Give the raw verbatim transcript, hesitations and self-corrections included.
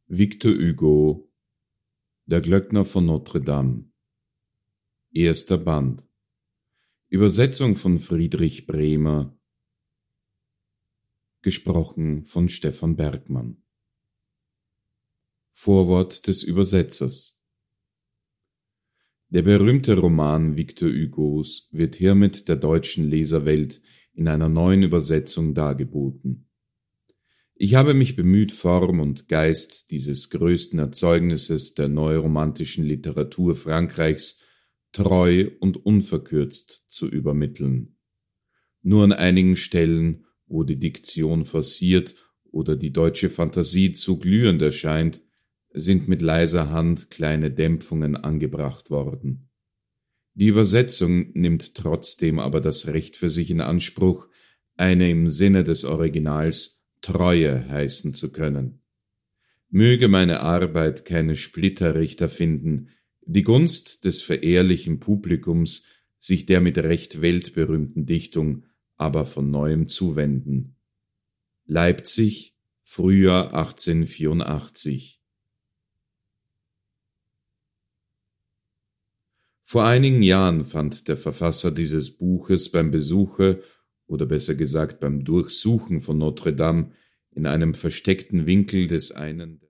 Victor Hugo, Der Glöckner von Notre Dame. Erster Band. Übersetzung von Friedrich Bremer. Gesprochen von Stefan Bergmann. Vorwort des Übersetzers. Der berühmte Roman Victor Hugos wird hiermit der deutschen Leserwelt in einer neuen Übersetzung dargeboten. Ich habe mich bemüht, Form und Geist dieses größten Erzeugnisses der neuromantischen Literatur Frankreichs treu und unverkürzt zu übermitteln. Nur an einigen Stellen, wo die Diktion forciert oder die deutsche Fantasie zu glühend erscheint, sind mit leiser Hand kleine Dämpfungen angebracht worden. Die Übersetzung nimmt trotzdem aber das Recht für sich in Anspruch, eine im Sinne des Originals Treue heißen zu können. Möge meine Arbeit keine Splitterrichter finden, die Gunst des verehrlichen Publikums sich der mit Recht weltberühmten Dichtung aber von neuem zuwenden. Leipzig, Frühjahr achtzehnhundertvierundachtzig. Vor einigen Jahren fand der Verfasser dieses Buches beim Besuche, oder besser gesagt beim Durchsuchen von Notre Dame, in einem versteckten Winkel des einen